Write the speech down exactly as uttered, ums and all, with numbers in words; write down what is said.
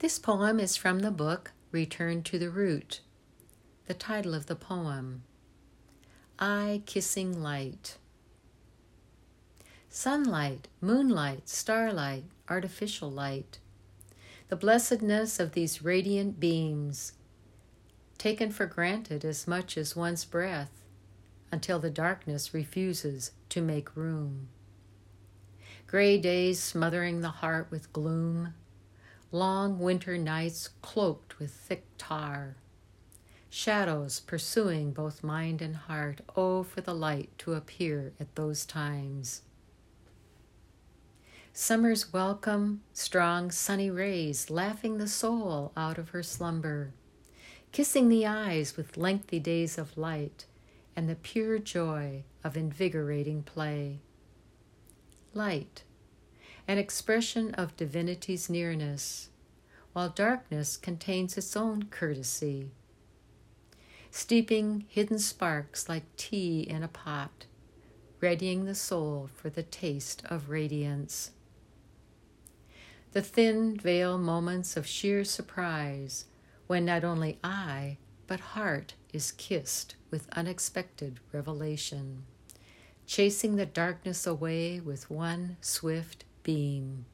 This poem is from the book Return to the Root. The title of the poem, Eye Kissing Light. Sunlight, moonlight, starlight, artificial light. The blessedness of these radiant beams, taken for granted as much as one's breath, until the darkness refuses to make room. Gray days smothering the heart with gloom, long winter nights cloaked with thick tar, shadows pursuing both mind and heart. Oh, for the light to appear at those times. Summer's welcome, strong sunny rays laughing the soul out of her slumber, kissing the eyes with lengthy days of light and the pure joy of invigorating play. Light, an expression of divinity's nearness, while darkness contains its own courtesy, steeping hidden sparks like tea in a pot, readying the soul for the taste of radiance. The thin veil moments of sheer surprise, when not only eye, but heart is kissed with unexpected revelation, chasing the darkness away with one swift beam.